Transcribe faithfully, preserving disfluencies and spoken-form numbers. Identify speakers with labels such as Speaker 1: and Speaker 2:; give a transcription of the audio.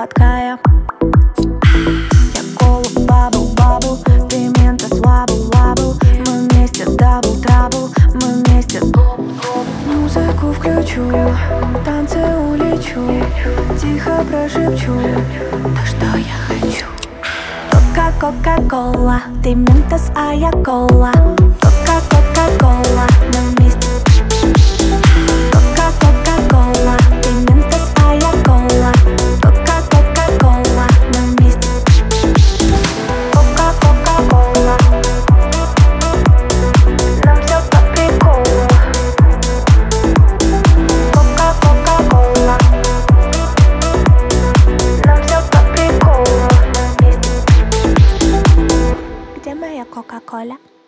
Speaker 1: сладкая. Я кола, бабл, бабл, ты ментос, лабл, лабл. Мы вместе дабл, трабл, мы вместе. Музыку включу, в танце улечу, тихо прошепчу то, что я хочу. Кока, кока-кола, ты ментос, а я кола. Кока, кока-кола, мы вместе. Кока, кока-кола, ты ментос, а я кола. Кока, кока-кола, мы вместе. Кока, кока-кола, нам все по приколу. Кока, кока-кола, нам все по приколу. Где моя кока-кола?